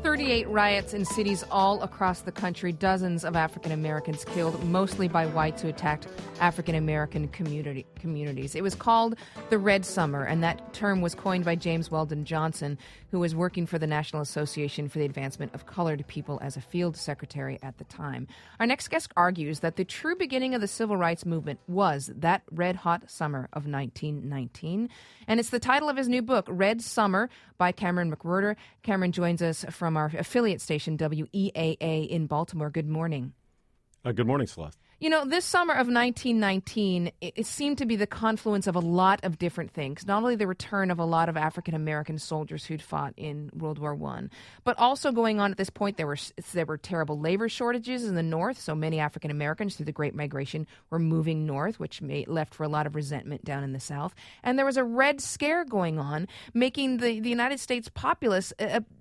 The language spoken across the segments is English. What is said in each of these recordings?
38 riots in cities all across the country, dozens of African Americans killed, mostly by whites who attacked African American communities. It was called the Red Summer, and that term was coined by James Weldon Johnson, who was working for the National Association for the Advancement of Colored People as a field secretary at the time. Our next guest argues that the true beginning of the civil rights movement was that red-hot summer of 1919, and it's the title of his new book, Red Summer, by Cameron McWhirter. Cameron joins us from our affiliate station, WEAA in Baltimore. Good morning. Good morning, Celeste. You know, this summer of 1919, it seemed to be the confluence of a lot of different things. Not only the return of a lot of African-American soldiers who'd fought in World War I, but also going on at this point, there were terrible labor shortages in the North, so many African-Americans through the Great Migration were moving north, which left for a lot of resentment down in the South. And there was a Red Scare going on, making the United States populace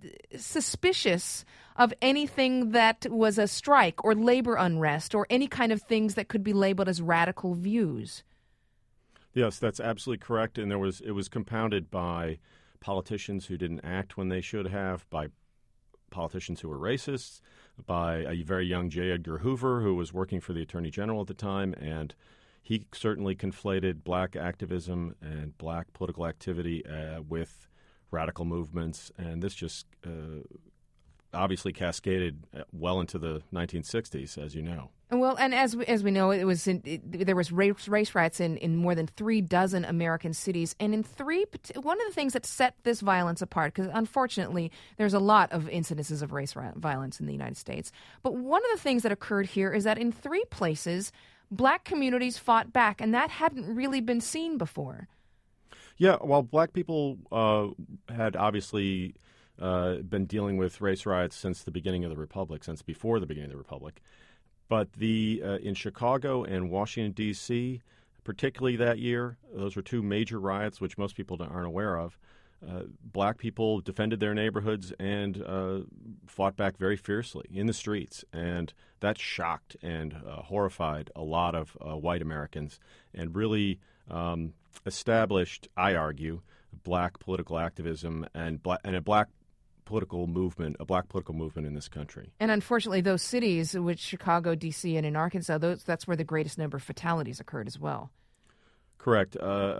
suspicious of anything that was a strike or labor unrest or any kind of things that could be labeled as radical views. Yes, that's absolutely correct. And it was compounded by politicians who didn't act when they should have, by politicians who were racists, by a very young J. Edgar Hoover, who was working for the Attorney General at the time. And he certainly conflated black activism and black political activity with radical movements. And this just obviously cascaded well into the 1960s, as you know. Well, and as we know, there was race riots in more than 36 American cities, and one of the things that set this violence apart, because unfortunately there's a lot of incidences of race violence in the United States, but one of the things that occurred here is that in 3 places, black communities fought back, and that hadn't really been seen before. Yeah, well, black people had obviously been dealing with race riots since the beginning of the Republic, since before the beginning of the Republic. But in Chicago and Washington, D.C., particularly that year, those were 2 major riots, which most people aren't aware of. Black people defended their neighborhoods and fought back very fiercely in the streets. And that shocked and horrified a lot of white Americans and really established, I argue, black political activism and a black political movement in this country. And unfortunately, those cities, which Chicago, D.C., and in Arkansas, that's where the greatest number of fatalities occurred as well. Correct.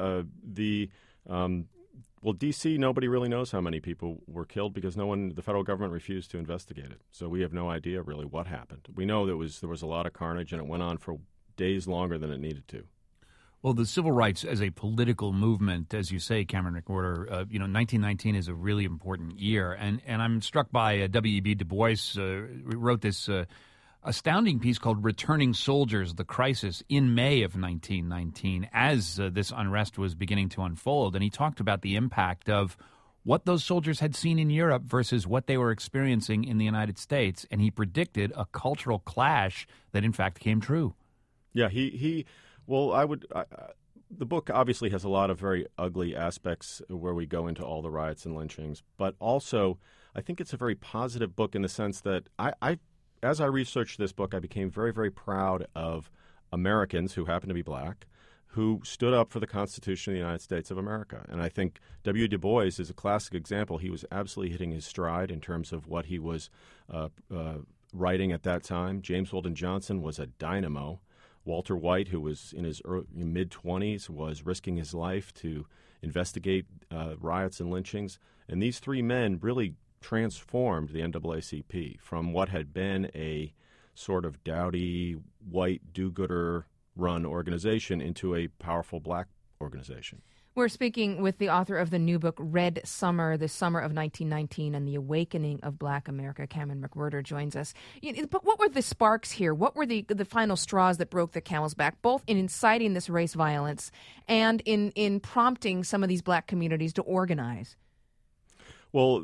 D.C., nobody really knows how many people were killed because the federal government refused to investigate it. So we have no idea really what happened. We know there was a lot of carnage, and it went on for days longer than it needed to. Well, the civil rights as a political movement, as you say, Cameron McWhirter, 1919 is a really important year. And I'm struck by W.E.B. Du Bois wrote this astounding piece called Returning Soldiers, The Crisis in May of 1919 as this unrest was beginning to unfold. And he talked about the impact of what those soldiers had seen in Europe versus what they were experiencing in the United States. And he predicted a cultural clash that, in fact, came true. Yeah, Well, the book obviously has a lot of very ugly aspects where we go into all the riots and lynchings, but also I think it's a very positive book in the sense that as I researched this book, I became very, very proud of Americans who happen to be black who stood up for the Constitution of the United States of America. And I think W. Du Bois is a classic example. He was absolutely hitting his stride in terms of what he was writing at that time. James Weldon Johnson was a dynamo. Walter White, who was in his mid-20s, was risking his life to investigate riots and lynchings. And these 3 men really transformed the NAACP from what had been a sort of dowdy, white, do-gooder-run organization into a powerful black organization. We're speaking with the author of the new book, Red Summer, the Summer of 1919 and the Awakening of Black America. Cameron McWhirter joins us. But what were the sparks here? What were the final straws that broke the camel's back, both in inciting this race violence and in prompting some of these black communities to organize? Well,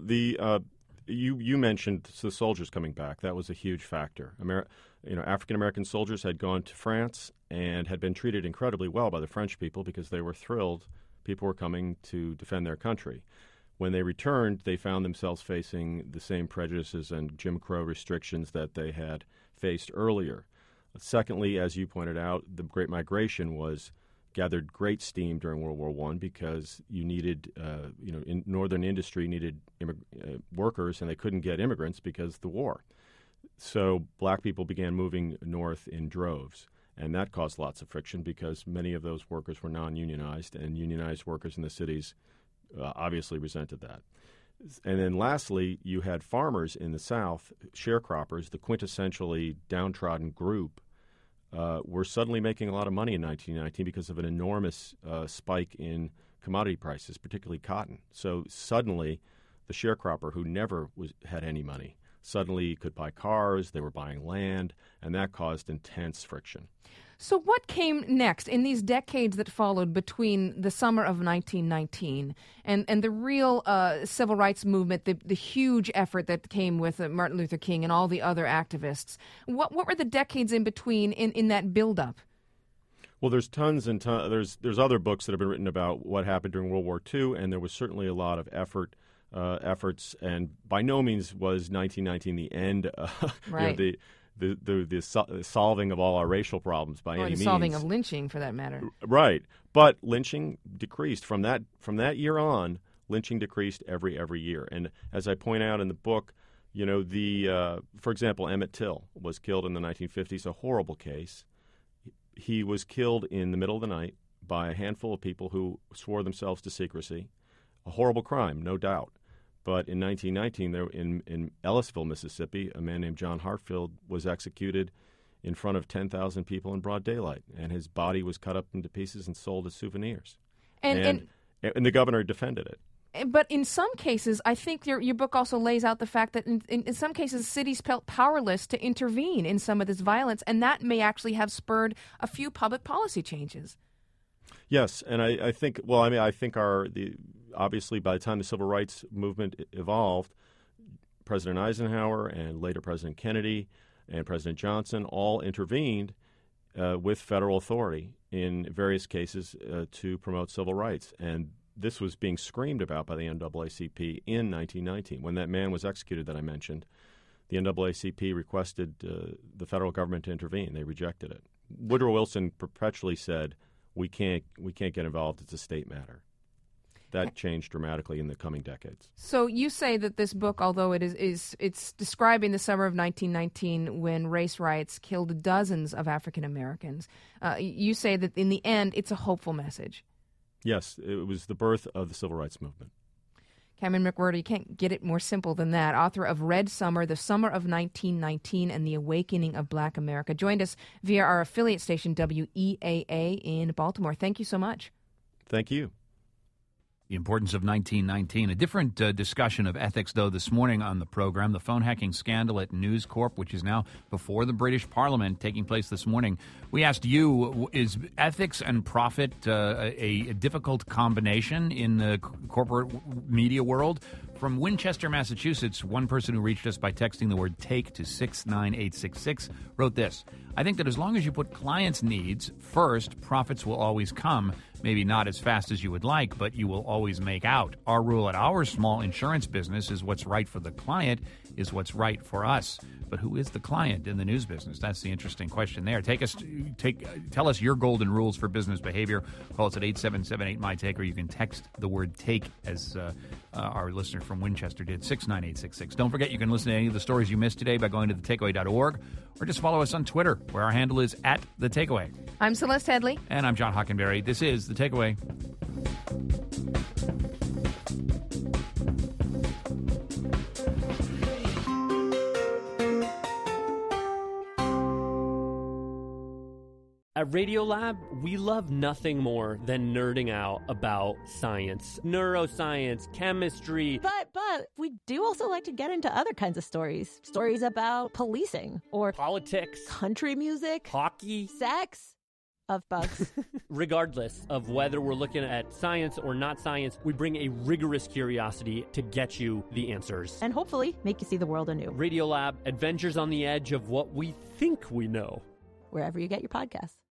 you mentioned the soldiers coming back. That was a huge factor. African-American soldiers had gone to France and had been treated incredibly well by the French people because they were thrilled people were coming to defend their country. When they returned, they found themselves facing the same prejudices and Jim Crow restrictions that they had faced earlier. Secondly, as you pointed out, the Great Migration was gathered great steam during World War I because you needed, in northern industry needed workers, and they couldn't get immigrants because of the war. So black people began moving north in droves, and that caused lots of friction because many of those workers were non-unionized, and unionized workers in the cities obviously resented that. And then lastly, you had farmers in the South, sharecroppers, the quintessentially downtrodden group, were suddenly making a lot of money in 1919 because of an enormous spike in commodity prices, particularly cotton. So suddenly, the sharecropper who never had any money suddenly could buy cars, they were buying land, and that caused intense friction. So what came next in these decades that followed between the summer of 1919 and the real civil rights movement, the huge effort that came with Martin Luther King and all the other activists? What were the decades in between in that buildup? Well, there's tons and tons. There's other books that have been written about what happened during World War II, and there was certainly a lot of efforts, and by no means was 1919 the end. Right. The solving of all our racial problems by any means. Or the solving of lynching, for that matter. Right, but lynching decreased from that year on. Lynching decreased every year, and as I point out in the book, for example, Emmett Till was killed in the 1950s, a horrible case. He was killed in the middle of the night by a handful of people who swore themselves to secrecy. A horrible crime, no doubt. But in 1919, in Ellisville, Mississippi, a man named John Hartfield was executed in front of 10,000 people in broad daylight, and his body was cut up into pieces and sold as souvenirs. And the governor defended it. But in some cases, I think your book also lays out the fact that in some cases, cities felt powerless to intervene in some of this violence, and that may actually have spurred a few public policy changes. Yes, and I think obviously by the time the civil rights movement evolved, President Eisenhower and later President Kennedy and President Johnson all intervened with federal authority in various cases to promote civil rights. And this was being screamed about by the NAACP in 1919. When that man was executed that I mentioned, the NAACP requested the federal government to intervene. They rejected it. Woodrow Wilson perpetually said, we can't get involved. It's a state matter. That changed dramatically in the coming decades. So you say that this book, although it's describing the summer of 1919 when race riots killed dozens of African Americans, you say that in the end it's a hopeful message. Yes, it was the birth of the civil rights movement. Cameron McWhirter, you can't get it more simple than that. Author of Red Summer, The Summer of 1919 and the Awakening of Black America. Joined us via our affiliate station, WEAA in Baltimore. Thank you so much. Thank you. The importance of 1919. A different discussion of ethics, though, this morning on the program. The phone hacking scandal at News Corp, which is now before the British Parliament, taking place this morning. We asked you, is ethics and profit a difficult combination in the corporate media world? From Winchester, Massachusetts, one person who reached us by texting the word TAKE to 69866 wrote this: I think that as long as you put clients' needs first, profits will always come. Maybe not as fast as you would like, but you will always make out. Our rule at our small insurance business is what's right for the client is what's right for us. But who is the client in the news business? That's the interesting question there. Tell us your golden rules for business behavior. Call us at 877-8MY-TAKE, or you can text the word TAKE, as our listener from Winchester did, 69866. Don't forget you can listen to any of the stories you missed today by going to thetakeaway.org, or just follow us on Twitter, where our handle is @TheTakeaway. I'm Celeste Headley. And I'm John Hockenberry. This is The Takeaway. At Radiolab, we love nothing more than nerding out about science, neuroscience, chemistry. But we do also like to get into other kinds of stories. Stories about policing or politics, country music, hockey, sex, of bugs. Regardless of whether we're looking at science or not science, we bring a rigorous curiosity to get you the answers. And hopefully make you see the world anew. Radiolab, adventures on the edge of what we think we know. Wherever you get your podcasts.